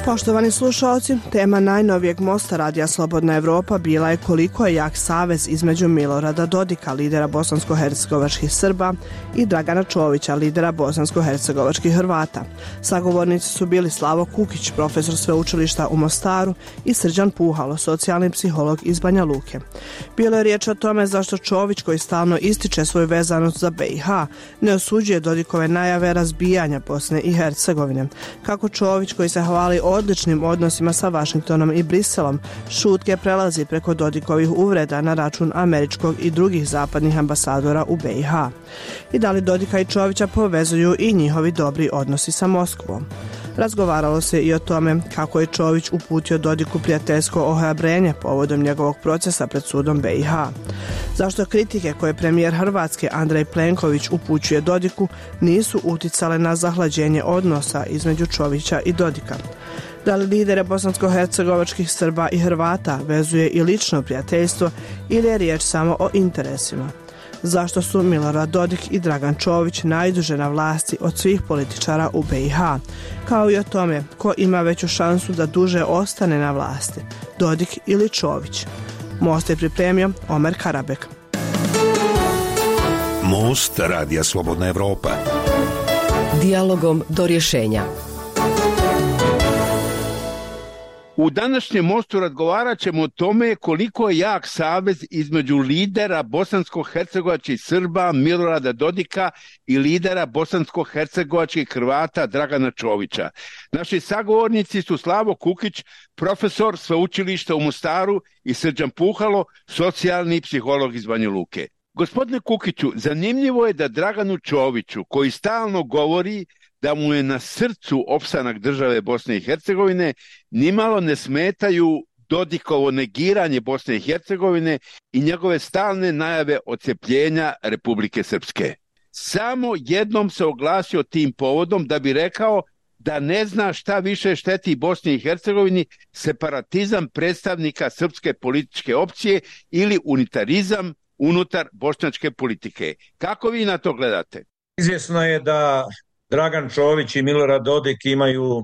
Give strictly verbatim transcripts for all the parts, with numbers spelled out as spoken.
Poštovani slušalci, tema najnovijeg mosta Radija Slobodna Evropa bila je koliko je jak savez između Milorada Dodika, lidera bosansko-hercegovačkih Srba, i Dragana Čovića, lidera bosansko-hercegovačkih Hrvata. Sagovornici su bili Slavo Kukić, profesor sveučilišta u Mostaru, i Srđan Puhalo, socijalni psiholog iz Banja Luke. Bilo je riječ o tome zašto Čović, koji stalno ističe svoju vezanost za be i ha, ne osuđuje Dodikove najave razbijanja Bosne i Hercegovine. Kako Čović, koji se hvali odličnim odnosima sa Vašingtonom i Briselom, šutke prelazi preko Dodikovih uvreda na račun američkog i drugih zapadnih ambasadora u be i ha. I da li Dodika i Čovića povezuju i njihovi dobri odnosi sa Moskvom? Razgovaralo se i o tome kako je Čović uputio Dodiku prijateljsko ohrabrenje povodom njegovog procesa pred sudom be i ha. Zašto kritike koje premijer Hrvatske Andrej Plenković upućuje Dodiku nisu uticale na zahlađenje odnosa između Čovića i Dodika? Da li lidere bosansko-hercegovačkih Srba i Hrvata vezuje i lično prijateljstvo ili je riječ samo o interesima? Zašto su Milorad Dodik i Dragan Čović najduže na vlasti od svih političara u be i ha? Kao i o tome ko ima veću šansu da duže ostane na vlasti, Dodik ili Čović? Most je pripremio Omer Karabek. Most Radija Slobodna Evropa. Dijalogom do rješenja. U današnjem mostu razgovarat ćemo o tome koliko je jak savez između lidera bosansko-hercegovačkih Srba Milorada Dodika i lidera bosansko-hercegovačkih Hrvata Dragana Čovića. Naši sagovornici su Slavo Kukić, profesor sveučilišta u Mostaru, i Srđan Puhalo, socijalni psiholog iz Banja Luke. Gospodine Kukiću, zanimljivo je da Draganu Čoviću, koji stalno govori da mu je na srcu opstanak države Bosne i Hercegovine, nimalo ne smetaju Dodikovo negiranje Bosne i Hercegovine i njegove stalne najave odcepljenja Republike Srpske. Samo jednom se oglasio tim povodom da bi rekao da ne zna šta više šteti Bosni i Hercegovini, separatizam predstavnika srpske političke opcije ili unitarizam unutar bošnjačke politike. Kako vi na to gledate? Izvjesno je da Dragan Čović i Milorad Dodik imaju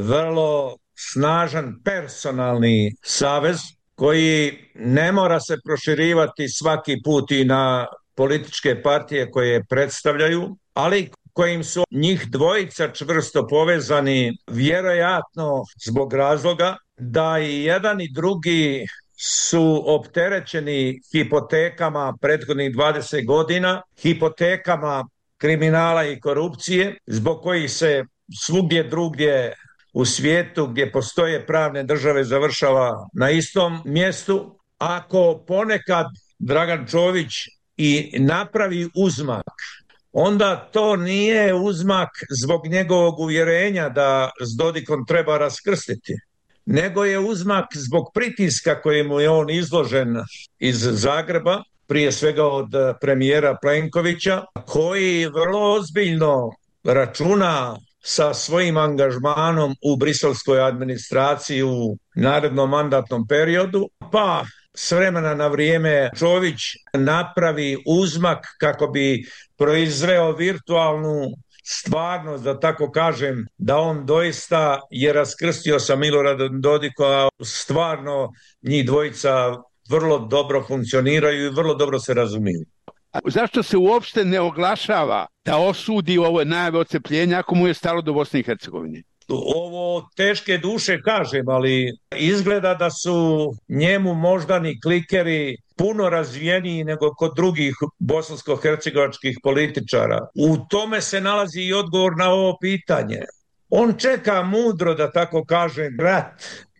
vrlo snažan personalni savez koji ne mora se proširivati svaki put i na političke partije koje predstavljaju, ali kojim su njih dvojica čvrsto povezani, vjerojatno zbog razloga da i jedan i drugi su opterećeni hipotekama prethodnih dvadeset godina, hipotekama kriminala i korupcije, zbog kojih se svugdje drugdje u svijetu gdje postoje pravne države završava na istom mjestu. Ako ponekad Dragan Čović i napravi uzmak, onda to nije uzmak zbog njegovog uvjerenja da s Dodikom treba raskrstiti, nego je uzmak zbog pritiska kojemu je on izložen iz Zagreba, prije svega od premijera Plenkovića, koji vrlo ozbiljno računa sa svojim angažmanom u briselskoj administraciji u narednom mandatnom periodu, pa s vremena na vrijeme Čović napravi uzmak kako bi proizveo virtualnu stvarnost, da tako kažem, da on doista je raskrstio sa Miloradom Dodikom, a stvarno njih dvojica vrlo dobro funkcioniraju i vrlo dobro se razumiju. Zašto se uopšte ne oglašava da osudi ove najave odcepljenja ako mu je stalo do Bosne i Hercegovine? Ovo teške duše kažem, ali izgleda da su njemu moždani klikeri puno razvijeniji nego kod drugih bosansko-hercegovačkih političara. U tome se nalazi i odgovor na ovo pitanje. On čeka mudro, da tako kažem, rat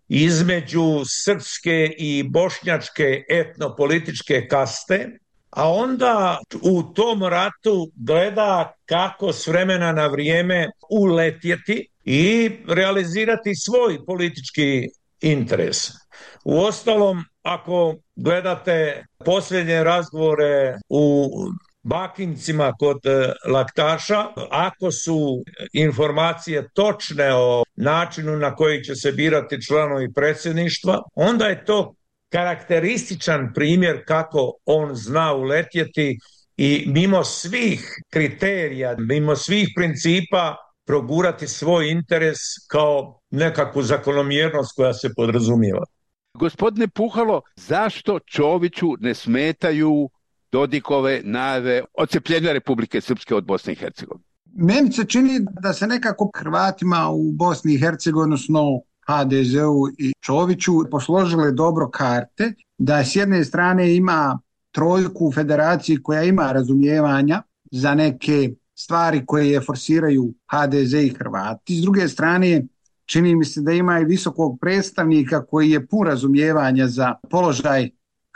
između srpske i bošnjačke etnopolitičke kaste, a onda u tom ratu gleda kako s vremena na vrijeme uletjeti i realizirati svoj politički interes. Uostalom, ako gledate posljednje razgovore u Bakincima kod Laktaša, ako su informacije točne o načinu na koji će se birati članovi predsjedništva, onda je to karakterističan primjer kako on zna uletjeti i mimo svih kriterija, mimo svih principa progurati svoj interes kao nekakvu zakonomjernost koja se podrazumijeva. Gospodine Puhalo, zašto Čoviću ne smetaju Dodikove najave odcepljenja Republike Srpske od Bosne i Hercegovine? Meni se čini da se nekako Hrvatima u Bosni i Hercegovini, odnosno ha de zeu i Čoviću, posložile dobro karte, da s jedne strane ima trojku u federaciji koja ima razumijevanja za neke stvari koje forsiraju ha de ze i Hrvati. S druge strane, čini mi se da ima i visokog predstavnika koji je pun razumijevanja za položaj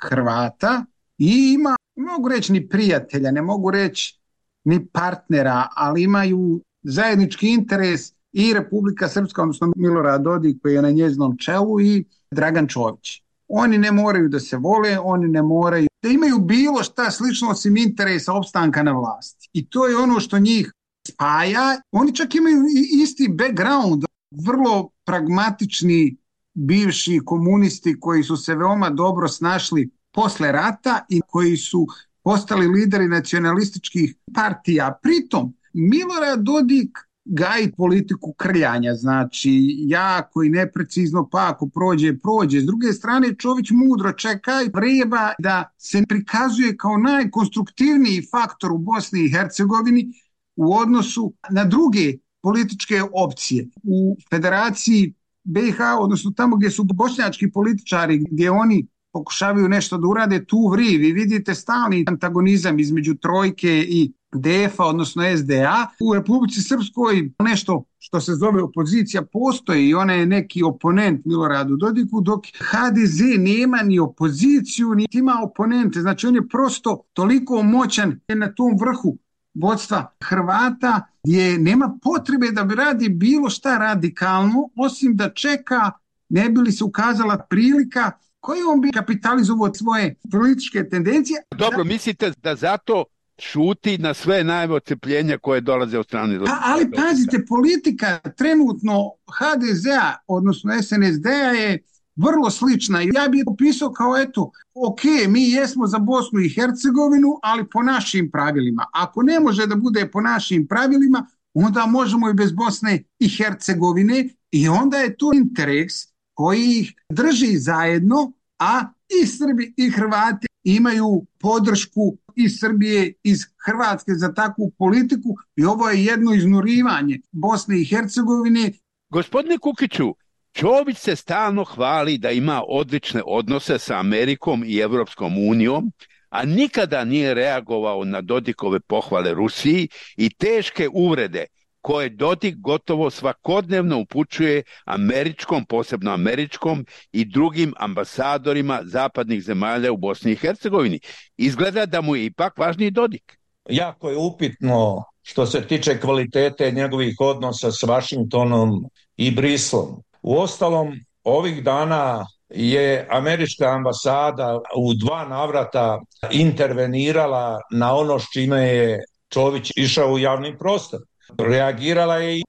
Hrvata i ima, mogu reći ni prijatelja, ne mogu reći ni partnera, ali imaju zajednički interes i Republika Srpska, odnosno Milorad Dodik koji je na njezinom čelu, i Dragan Čović. Oni ne moraju da se vole, oni ne moraju da imaju bilo šta slično osim interesa opstanka na vlasti. I to je ono što njih spaja. Oni čak imaju isti background, vrlo pragmatični bivši komunisti koji su se veoma dobro snašli posle rata i koji su postali lideri nacionalističkih partija. Pritom, Milorad Dodik gaji politiku krljanja, znači jako i neprecizno, pa ako prođe, prođe. S druge strane, Čović mudro čeka i vreba da se prikazuje kao najkonstruktivniji faktor u Bosni i Hercegovini u odnosu na druge političke opcije. U Federaciji be i ha, odnosno tamo gdje su bošnjački političari, gdje oni pokušavaju nešto da urade, tu vri. Vi vidite stalni antagonizam između trojke i de efa, odnosno es de a. U Republici Srpskoj nešto što se zove opozicija postoji i ona je neki oponent Miloradu Dodiku, dok ha de ze nema ni opoziciju, niti ima oponente. Znači on je prosto toliko moćan na tom vrhu vodstva Hrvata gdje nema potrebe da bi radi bilo šta radikalno, osim da čeka ne bi li se ukazala prilika koju on bi kapitalizovao svoje političke tendencije. Dobro, mislite da zato šuti na sve najave odcepljenja koje dolaze od strane... Pa, ali pazite, politika trenutno ha de zea, odnosno es en es de-a je vrlo slična. Ja bih opisao kao eto, ok, mi jesmo za Bosnu i Hercegovinu, ali po našim pravilima. Ako ne može da bude po našim pravilima, onda možemo i bez Bosne i Hercegovine i onda je to interes koji ih drži zajedno, a i Srbi i Hrvati imaju podršku iz Srbije, iz Hrvatske za takvu politiku i ovo je jedno iznurivanje Bosne i Hercegovine. Gospodine Kukiću, Čović se stalno hvali da ima odlične odnose sa Amerikom i Evropskom unijom, a nikada nije reagovao na Dodikove pohvale Rusiji i teške uvrede koje Dodik gotovo svakodnevno upućuje američkom, posebno američkom i drugim ambasadorima zapadnih zemalja u Bosni i Hercegovini. Izgleda da mu je ipak važniji Dodik. Jako je upitno što se tiče kvalitete njegovih odnosa s Vašingtonom i Brislom. Uostalom, ovih dana je američka ambasada u dva navrata intervenirala na ono s čime je Čović išao u javni prostor. Reagirala je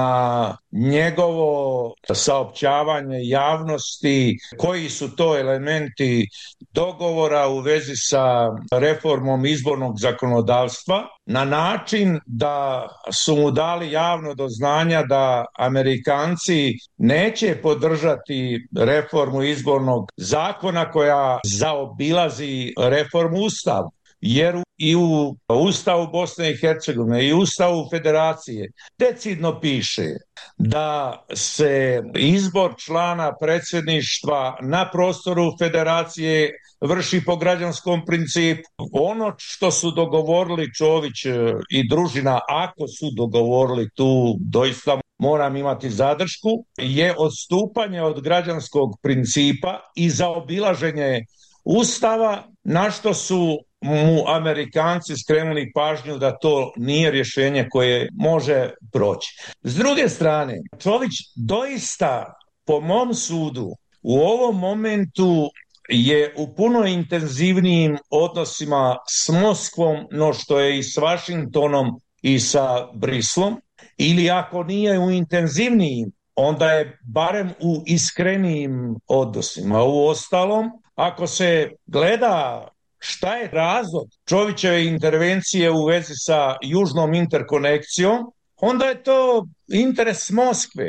na njegovo saopćavanje javnosti koji su to elementi dogovora u vezi sa reformom izbornog zakonodavstva na način da su mu dali javno do znanja da Amerikanci neće podržati reformu izbornog zakona koja zaobilazi reformu Ustava. Jer i u Ustavu Bosne i Hercegovine i Ustavu Federacije decidno piše da se izbor člana predsjedništva na prostoru Federacije vrši po građanskom principu. Ono što su dogovorili Čović i družina, ako su dogovorili, tu doista moram imati zadršku, je odstupanje od građanskog principa i zaobilaženje Ustava, na što su mu Amerikanci skrenuli pažnju da to nije rješenje koje može proći. S druge strane, Čović doista, po mom sudu, u ovom momentu je u puno intenzivnijim odnosima s Moskvom no što je i s Vašingtonom i sa Brislom, ili ako nije u intenzivnijim, onda je barem u iskrenijim odnosima. U ostalom, ako se gleda šta je razlog Čovićeve intervencije u vezi sa južnom interkonekcijom, onda je to interes Moskve.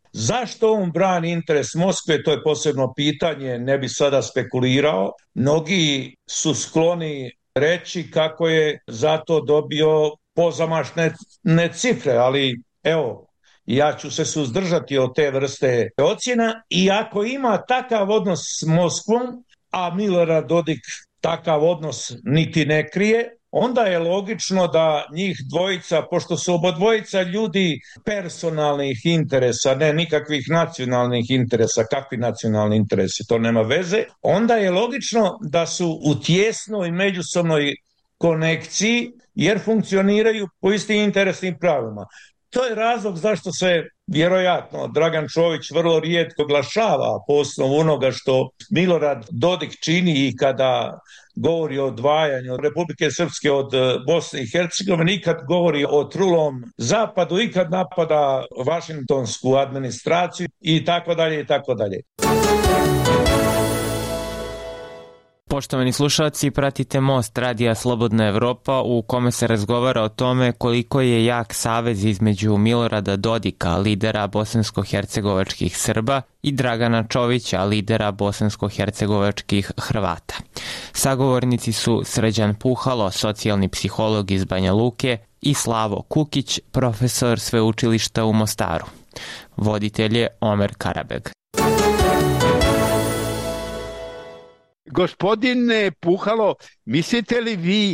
Zašto on brani interes Moskve, to je posebno pitanje, ne bi sada spekulirao. Mnogi su skloni reći kako je zato dobio pozamašne cifre, ali evo, ja ću se suzdržati od te vrste ocjena i ako ima takav odnos s Moskvom, a Milorad Dodik takav odnos niti ne krije, onda je logično da njih dvojica, pošto su obodvojica ljudi personalnih interesa, ne nikakvih nacionalnih interesa, kakvi nacionalni interesi, to nema veze, onda je logično da su u tijesnoj međusobnoj konekciji jer funkcioniraju po istim interesnim pravilima. To je razlog zašto se vjerojatno Dragan Čović vrlo rijetko oglašava po osnovu onoga što Milorad Dodik čini i kada govori o odvajanju Republike Srpske od Bosne i Hercegovine, i kad govori o trulom zapadu, i kad napada vašingtonsku administraciju i tako dalje i tako dalje. Poštovani slušalci, pratite Most Radija Slobodna Evropa u kome se razgovara o tome koliko je jak savez između Milorada Dodika, lidera bosansko-hercegovačkih Srba, i Dragana Čovića, lidera bosansko-hercegovačkih Hrvata. Sagovornici su Srđan Puhalo, socijalni psiholog iz Banja Luke, i Slavo Kukić, profesor sveučilišta u Mostaru. Voditelj je Omer Karabeg. Gospodine Puhalo, mislite li vi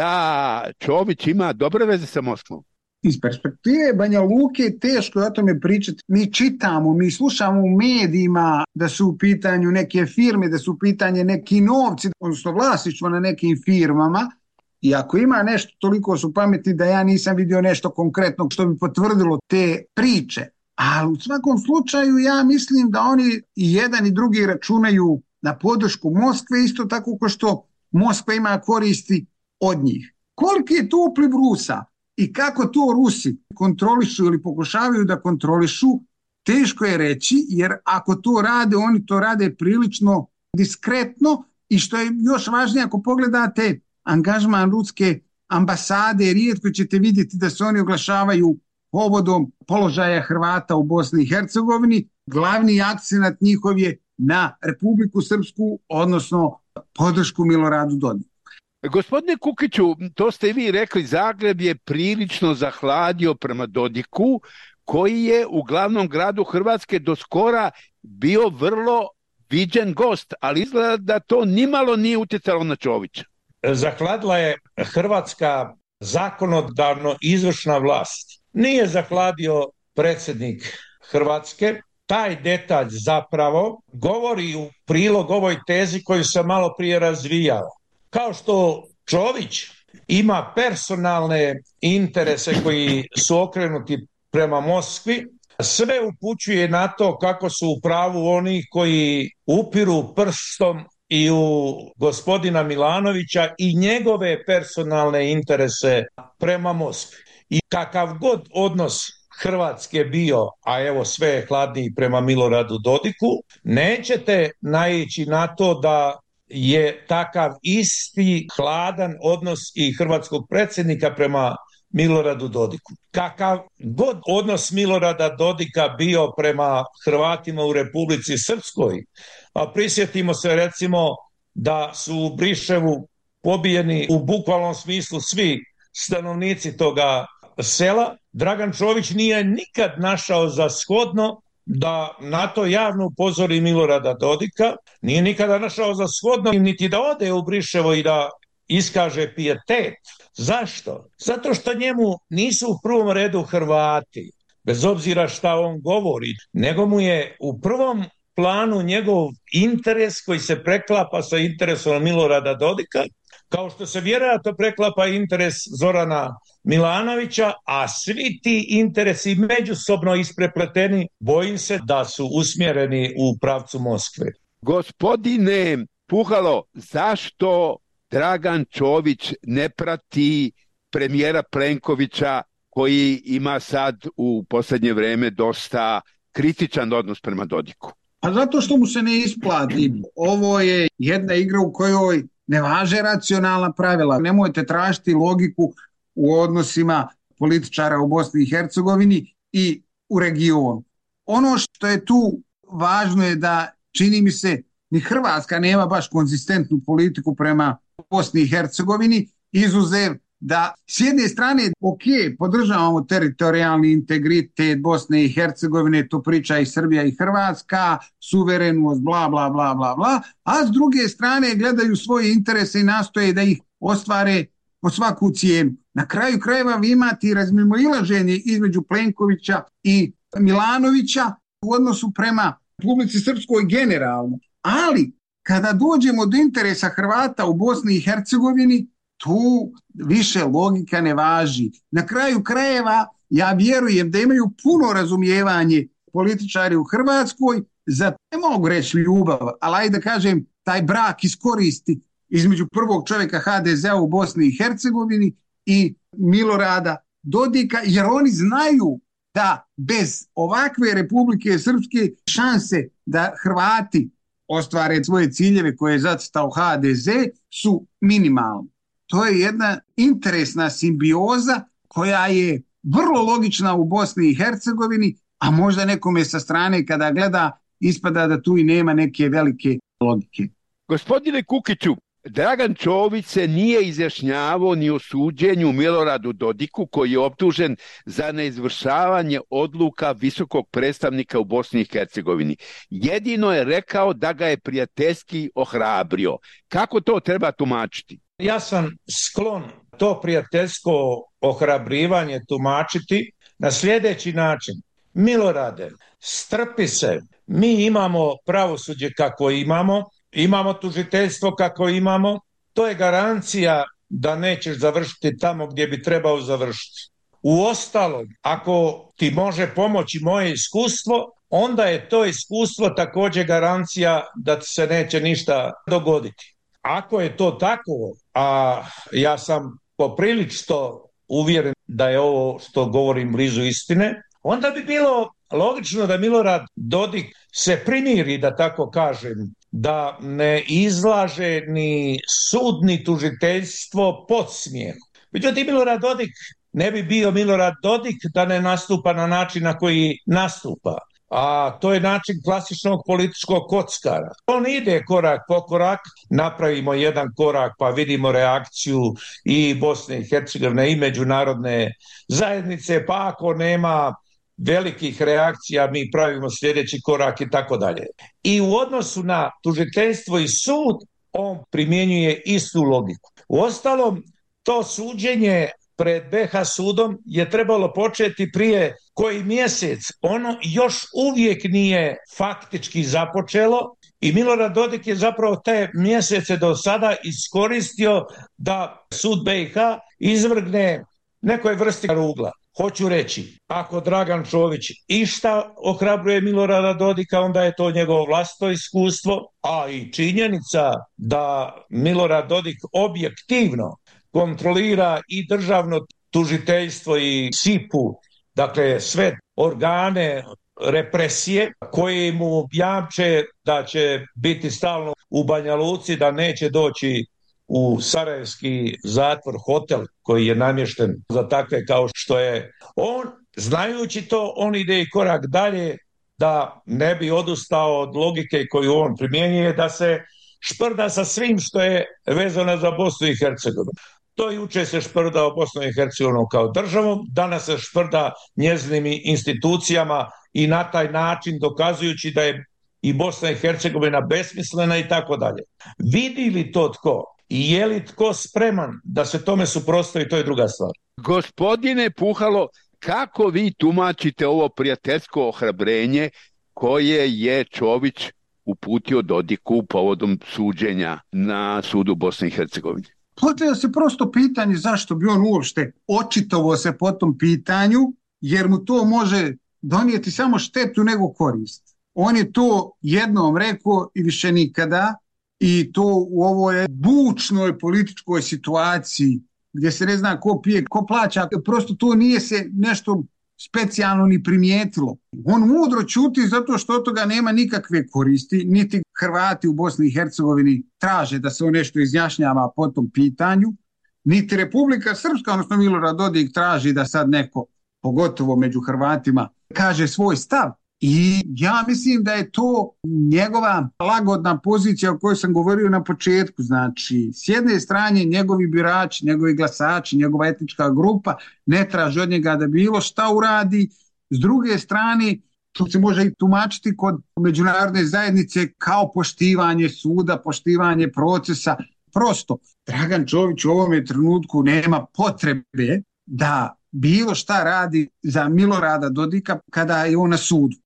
da Čović ima dobre veze sa Moskvom? Iz perspektive Banja Luke teško je o tome pričati. Mi čitamo, mi slušamo u medijima da su u pitanju neke firme, da su u pitanju neki novci, odnosno vlasništvo na nekim firmama. I ako ima nešto, toliko su pametni da ja nisam vidio nešto konkretno što bi potvrdilo te priče. Ali u svakom slučaju ja mislim da oni i jedan i drugi računaju na podršku Moskve, isto tako kao što Moskva ima koristi od njih. Koliki je to upliv Rusa i kako to Rusi kontrolišu ili pokušavaju da kontrolišu, teško je reći, jer ako to rade, oni to rade prilično diskretno i što je još važnije, ako pogledate angažman ruske ambasade, rijetko ćete vidjeti da se oni oglašavaju povodom položaja Hrvata u Bosni i Hercegovini. Glavni akcenat njihov je na Republiku Srpsku, odnosno podršku Miloradu Dodiku. Gospodine Kukiću, to ste i vi rekli, Zagreb je prilično zahladio prema Dodiku, koji je u glavnom gradu Hrvatske do skora bio vrlo viđen gost, ali izgleda da to nimalo nije utjecalo na Čovića. Zahladila je hrvatska zakonodavno izvršna vlast. Nije zahladio predsjednik Hrvatske. Taj detalj zapravo govori u prilog ovoj tezi koju sam malo prije razvijao. Kao što Čović ima personalne interese koji su okrenuti prema Moskvi, sve upućuje na to kako su u pravu oni koji upiru prstom i u gospodina Milanovića i njegove personalne interese prema Moskvi. I kakav god odnos Hrvatske bio, a evo sve je hladniji prema Miloradu Dodiku, nećete naići na to da je takav isti hladan odnos i hrvatskog predsjednika prema Miloradu Dodiku. Kakav god odnos Milorada Dodika bio prema Hrvatima u Republici Srpskoj, a prisjetimo se recimo da su u Briševu pobijeni u bukvalnom smislu svi stanovnici toga sela, Dragan Čović nije nikad našao za shodno da na to javno upozori Milorada Dodika, nije nikada našao za shodno niti da ode u Briševo i da iskaže pijetet. Zašto? Zato što njemu nisu u prvom redu Hrvati, bez obzira šta on govori, nego mu je u prvom planu njegov interes koji se preklapa sa interesom Milorada Dodika, kao što se vjerojatno preklapa interes Zorana Milanovića, a svi ti interesi međusobno isprepleteni, bojim se da su usmjereni u pravcu Moskve. Gospodine Puhalo, zašto Dragan Čović ne prati premijera Plenkovića koji ima sad u posljednje vrijeme dosta kritičan odnos prema Dodiku? A zato što mu se ne isplati. Ovo je jedna igra u kojoj ne važe racionalna pravila. Nemojte tražiti logiku u odnosima političara u Bosni i Hercegovini i u regionu. ono što je tu važno je da, čini mi se, ni Hrvatska nema baš konzistentnu politiku prema Bosni i Hercegovini, izuzev da s jedne strane, ok, podržavamo teritorijalni integritet Bosne i Hercegovine, to priča i Srbija i Hrvatska, suverenost, bla, bla, bla, bla, bla, a s druge strane gledaju svoje interese i nastoje da ih ostvare po svaku cijenu. Na kraju krajeva vi imate i razmimoilaženje između Plenkovića i Milanovića u odnosu prema Republici Srpskoj generalno. Ali kada dođemo do interesa Hrvata u Bosni i Hercegovini, tu više logika ne važi. Na kraju krajeva ja vjerujem da imaju puno razumijevanje političari u Hrvatskoj za, ne mogu reći ljubav, ali ajde da kažem taj brak iskoristi između prvog čovjeka ha de zea u Bosni i Hercegovini i Milorada Dodika, jer oni znaju da bez ovakve Republike Srpske šanse da Hrvati ostvare svoje ciljeve koje je zacrtao ha de ze su minimalne. To je jedna interesna simbioza koja je vrlo logična u Bosni i Hercegovini, a možda nekome sa strane kada gleda ispada da tu i nema neke velike logike. Gospodine Kukiću, Dragan Čović se nije izjašnjavao ni o suđenju Miloradu Dodiku, koji je optužen za neizvršavanje odluka visokog predstavnika u Bosni i Hercegovini. Jedino je rekao da ga je prijateljski ohrabrio. Kako to treba tumačiti? Ja sam sklon to prijateljsko ohrabrivanje tumačiti na sljedeći način. Milorade, strpi se, mi imamo pravosuđe kako imamo, imamo tužiteljstvo kako imamo, to je garancija da nećeš završiti tamo gdje bi trebao završiti. Uostalom, ako ti može pomoći moje iskustvo, onda je to iskustvo također garancija da ti se neće ništa dogoditi. Ako je to tako, a ja sam poprilično uvjeren da je ovo što govorim blizu istine, onda bi bilo logično da Milorad Dodik se primiri, da tako kažem, da ne izlaže ni sud ni tužiteljstvo podsmijehu. Međutim, Milorad Dodik ne bi bio Milorad Dodik da ne nastupa na način na koji nastupa. A to je način klasičnog političkog kockara. On ide korak po korak, napravimo jedan korak pa vidimo reakciju i Bosne i Hercegovine i međunarodne zajednice, pa ako nema velikih reakcija mi pravimo sljedeći korak i tako dalje. I u odnosu na tužiteljstvo i sud on primjenjuje istu logiku. Uostalom, to suđenje pred be ha sudom je trebalo početi prije koji mjesec. Ono još uvijek nije faktički započelo i Milorad Dodik je zapravo te mjesece do sada iskoristio da sud be i ha izvrgne nekoj vrsti rugla. Hoću reći, ako Dragan Čović išta ohrabruje Milorada Dodika, onda je to njegovo vlastito iskustvo, a i činjenica da Milorad Dodik objektivno kontrolira i državno tužiteljstvo i sipu, dakle sve organe represije koje mu jamče da će biti stalno u Banja Luci, da neće doći u sarajevski zatvor, hotel koji je namješten za takve kao što je on. Znajući to, on ide i korak dalje da ne bi odustao od logike koju on primjenjuje, da se šprda sa svim što je vezano za Bosnu i Hercegovinu. To juče se šprdao Bosnu i Hercegovinu kao državom, danas se šprda njezinim institucijama i na taj način dokazujući da je i Bosna i Hercegovina besmislena i tako dalje. Vidi li to tko i je li tko spreman da se tome suprotstavi, to je druga stvar. Gospodine Puhalo, kako vi tumačite ovo prijateljsko ohrabrenje koje je Čović uputio Dodiku povodom suđenja na sudu Bosne i Hercegovine? Postavlja se prosto pitanje zašto bi on uopšte očitovao se po tom pitanju, jer mu to može donijeti samo štetu nego korist. On je to jednom rekao i više nikada, i to u ovoj bučnoj političkoj situaciji gdje se ne zna ko pije, ko plaća, prosto to nije se nešto specijalno ni primijetilo. On mudro ćuti zato što od toga nema nikakve koristi, niti Hrvati u Bosni i Hercegovini traže da se on nešto izjašnjava po tom pitanju, niti Republika Srpska, odnosno Milorad Dodik, traži da sad neko, pogotovo među Hrvatima, kaže svoj stav. I ja mislim da je to njegova lagodna pozicija o kojoj sam govorio na početku. Znači, s jedne strane njegovi birači, njegovi glasači, njegova etnička grupa ne traži od njega da bilo šta uradi. S druge strane, to se može i tumačiti kod međunarodne zajednice kao poštivanje suda, poštivanje procesa. Prosto, Dragan Čović u ovome trenutku nema potrebe da bilo šta radi za Milorada Dodika kada je on na sudu.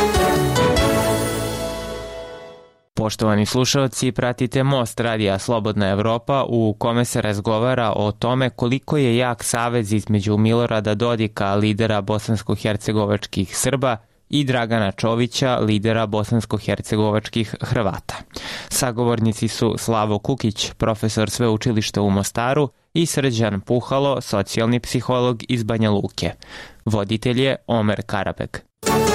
Poštovani slušalci, pratite Most radija Slobodna Evropa u kome se razgovara o tome koliko je jak savez između Milorada Dodika, lidera bosansko-hercegovačkih Srba, i Dragana Čovića, lidera bosansko-hercegovačkih Hrvata. Sagovornici su Slavo Kukić, profesor sveučilišta u Mostaru, i Srđan Puhalo, socijalni psiholog iz Banja Luke. Voditelj je Omer Karabek.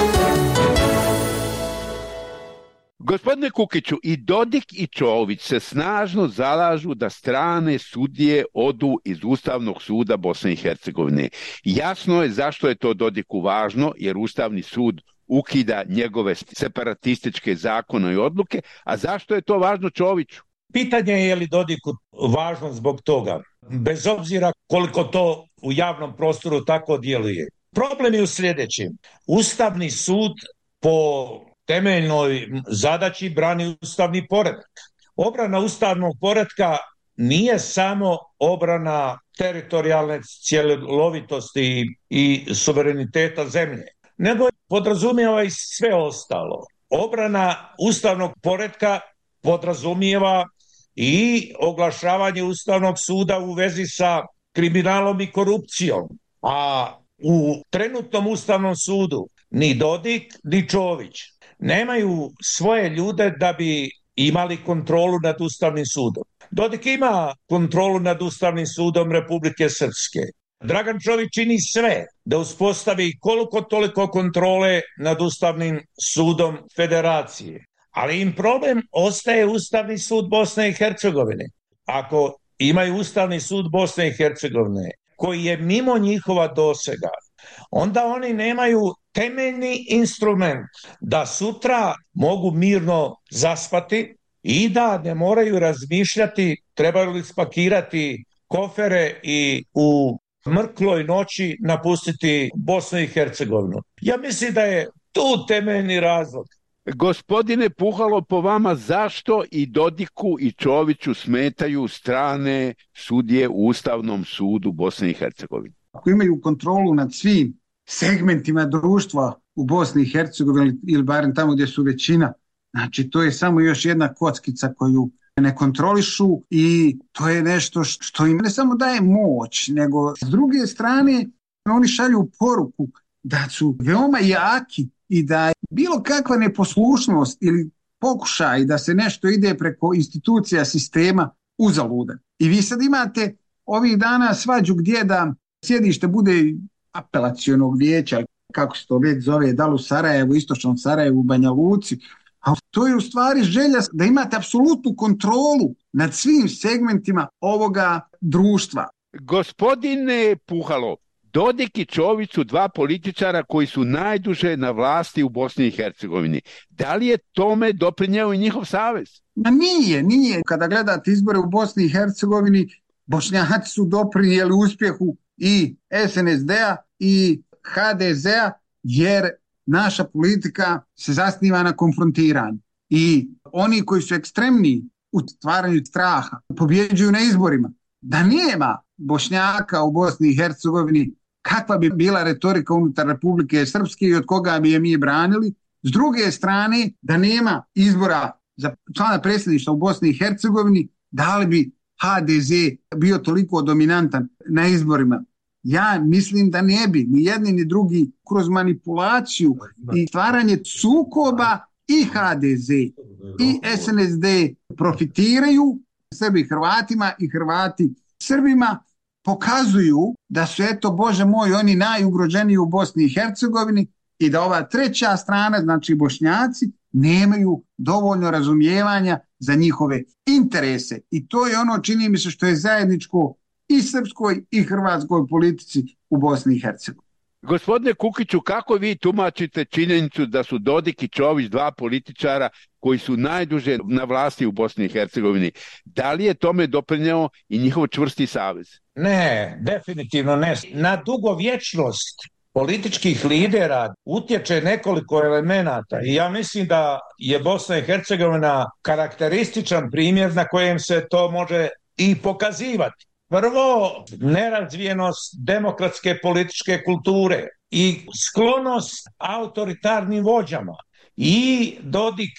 Gospodine Kukiću, i Dodik i Čović se snažno zalažu da strane sudije odu iz Ustavnog suda Bosne i Hercegovine. Jasno je zašto je to Dodiku važno, jer Ustavni sud ukida njegove separatističke zakone i odluke, a zašto je to važno Čoviću? Pitanje je je li Dodiku važno zbog toga, bez obzira koliko to u javnom prostoru tako djeluje. Problem je u sljedećem. Ustavni sud po temeljnoj zadaći brani ustavni poredak. Obrana ustavnog poretka nije samo obrana teritorijalne cjelovitosti i suvereniteta zemlje, nego podrazumijeva i sve ostalo. Obrana ustavnog poretka podrazumijeva i oglašavanje Ustavnog suda u vezi sa kriminalom i korupcijom. A u trenutnom Ustavnom sudu ni Dodik, ni Čović nemaju svoje ljude da bi imali kontrolu nad Ustavnim sudom. Dodik ima kontrolu nad Ustavnim sudom Republike Srpske. Dragan Čović čini sve da uspostavi koliko toliko kontrole nad Ustavnim sudom Federacije. Ali im problem ostaje Ustavni sud Bosne i Hercegovine. Ako imaju Ustavni sud Bosne i Hercegovine koji je mimo njihova dosega, onda oni nemaju temeljni instrument da sutra mogu mirno zaspati i da ne moraju razmišljati trebaju li spakirati kofere i u mrkloj noći napustiti Bosnu i Hercegovinu. Ja mislim da je tu temeljni razlog. Gospodine Puhalo, po vama zašto i Dodiku i Čoviću smetaju strane sudije u Ustavnom sudu Bosne i Hercegovine? Ako imaju kontrolu nad svim segmentima društva u Bosni i Hercegovini ili barem tamo gdje su većina, znači to je samo još jedna kockica koju ne kontrolišu i to je nešto što im ne samo daje moć, nego s druge strane oni šalju poruku da su veoma jaki i da bilo kakva neposlušnost ili pokušaj da se nešto ide preko institucija sistema uzaludan. I vi sad imate ovih dana svađu gdje da sjedište bude apelacionog vijeća, kako se to već zove, da li u Sarajevu, istočnom Sarajevu, u Banja Luci, a to je u stvari želja da imate apsolutnu kontrolu nad svim segmentima ovoga društva. Gospodine Puhalo, Dodik i Čović su dva političara koji su najduže na vlasti u Bosni i Hercegovini. Da li je tome doprinjeo i njihov savez? Ma nije, nije. Kada gledate izbore u Bosni i Hercegovini, Bošnjaci su doprinijeli uspjehu i es en es de-a i ha de ze-a, jer naša politika se zasniva na konfrontiranju. I oni koji su ekstremni u stvaranju straha pobjeđuju na izborima. Da nema Bošnjaka u Bosni i Hercegovini, kakva bi bila retorika unutar Republike Srpske i od koga bi je mi branili. S druge strane, da nema izbora za člana predsjedništva u Bosni i Hercegovini, da li bi ha de ze bio toliko dominantan na izborima? Ja mislim da ne bi, ni jedni ni drugi, kroz manipulaciju i stvaranje sukoba i ha de ze i es en es de profitiraju Srbi Hrvatima i Hrvati Srbima, pokazuju da su, eto, Bože moj, oni najugroženiji u Bosni i Hercegovini i da ova treća strana, znači Bošnjaci, nemaju dovoljno razumijevanja za njihove interese. I to je ono, čini mi se, što je zajedničko i srpskoj i hrvatskoj politici u Bosni i Hercegovini. Gospodine Kukiću, kako vi tumačite činjenicu da su Dodik i Čović dva političara koji su najduže na vlasti u Bosni i Hercegovini? Da li je tome doprineo i njihov čvrsti savez? Ne, definitivno ne. Na dugovječnost političkih lidera utječe nekoliko elemenata i ja mislim da je Bosna i Hercegovina karakterističan primjer na kojem se to može i pokazivati. Prvo, nerazvijenost demokratske političke kulture i sklonost autoritarnim vođama. I Dodik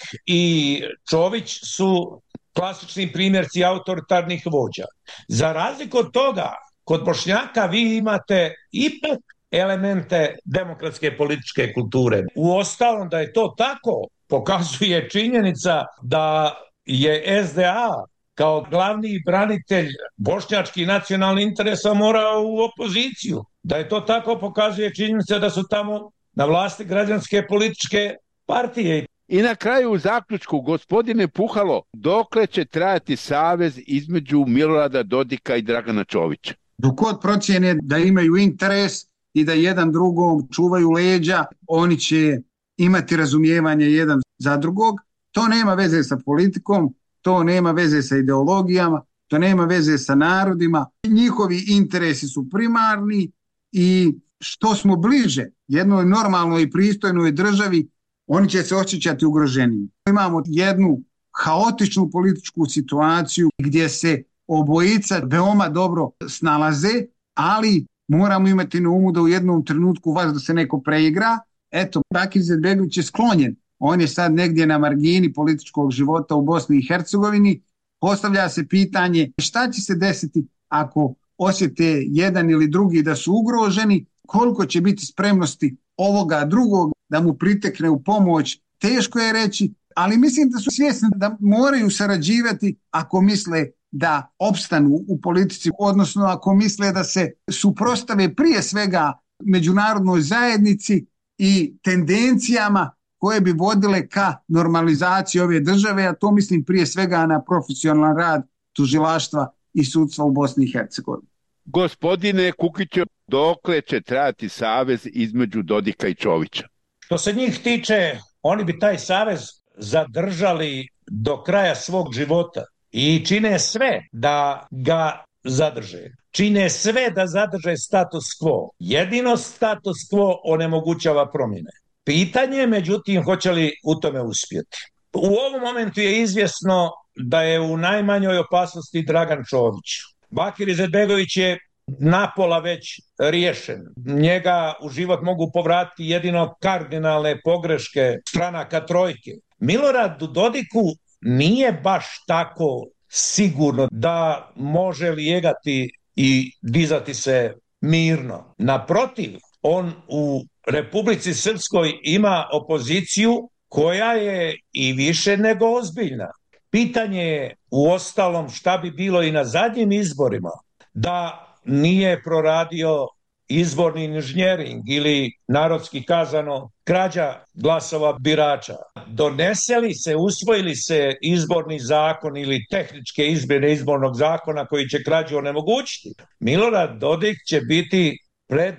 i Čović su klasični primjerci autoritarnih vođa. Za razliku od toga, kod Bošnjaka vi imate ipak elemente demokratske političke kulture. Uostalom, da je to tako, pokazuje činjenica da je S D A kao glavni branitelj bošnjačkih nacionalnih interesa morao u opoziciju. Da je to tako, pokazuje činjenica da su tamo na vlasti građanske političke partije. I na kraju u zaključku, gospodine Puhalo, dokle će trajati savez između Milorada Dodika i Dragana Čovića? Dok god procjene da imaju interes i da jedan drugom čuvaju leđa, oni će imati razumijevanje jedan za drugog. To nema veze sa politikom, to nema veze sa ideologijama, to nema veze sa narodima. Njihovi interesi su primarni i što smo bliže jednoj normalnoj i pristojnoj državi, oni će se osjećati ugroženiji. Imamo jednu haotičnu političku situaciju gdje se obojica veoma dobro snalaze, ali moramo imati na umu da u jednom trenutku vas da se neko preigra. Eto, Bakir Izetbegović je sklonjen. On je sad negdje na margini političkog života u Bosni i Hercegovini. Postavlja se pitanje šta će se desiti ako osjete jedan ili drugi da su ugroženi, koliko će biti spremnosti ovoga drugog da mu pritekne u pomoć. Teško je reći, ali mislim da su svjesni da moraju sarađivati ako misle da opstanu u politici, odnosno ako misle da se suprotstave prije svega međunarodnoj zajednici i tendencijama koje bi vodile ka normalizaciji ove države, a to mislim prije svega na profesionalan rad tužilaštva i sudstva u Bosni i Hercegovini. Gospodine Kukiću, dokle će trajati savez između Dodika i Čovića? Što se njih tiče, oni bi taj savez zadržali do kraja svog života i čine sve da ga zadrže. Čine sve da zadrže status quo. Jedino status quo onemogućava promjene. Pitanje, međutim, hoće li u tome uspjeti. U ovom momentu je izvjesno da je u najmanjoj opasnosti Dragan Čović. Bakir Izetbegović je napola već riješen. Njega u život mogu povratiti jedino kardinalne pogreške stranaka trojke. Miloradu Dodiku nije baš tako sigurno da može lijegati i dizati se mirno. Naprotiv, on u Republici Srpskoj ima opoziciju koja je i više nego ozbiljna. Pitanje je uostalom šta bi bilo i na zadnjim izborima da nije proradio izborni inženjering ili narodski kazano krađa glasova birača. Donese li se, usvojili se izborni zakon ili tehničke izmjene izbornog zakona koji će krađu onemogućiti, Milorad Dodik će biti pred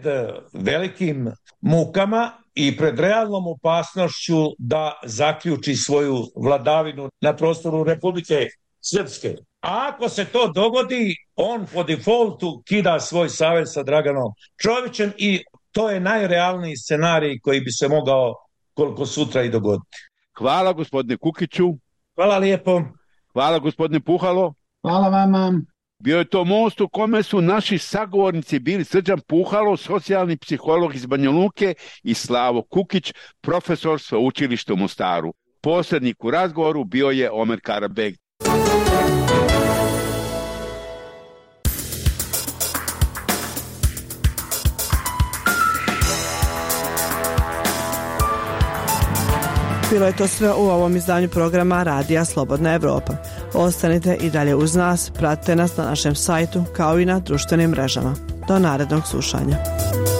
velikim mukama i pred realnom opasnošću da zaključi svoju vladavinu na prostoru Republike Srpske. A ako se to dogodi, on po defaultu kida svoj savez sa Draganom Čovićem i to je najrealniji scenarij koji bi se mogao koliko sutra i dogoditi. Hvala gospodine Kukiću. Hvala lijepo. Hvala gospodine Puhalo. Hvala vama. Bio je to most u kome su naši sagovornici bili Srđan Puhalo, socijalni psiholog iz Banja Luke, i Slavo Kukić, profesor sveučilišta u Mostaru. Posrednik u razgovoru bio je Omer Karabeg. Bilo je to sve u ovom izdanju programa Radija Slobodna Evropa. Ostanite i dalje uz nas, pratite nas na našem sajtu kao i na društvenim mrežama. Do narednog slušanja.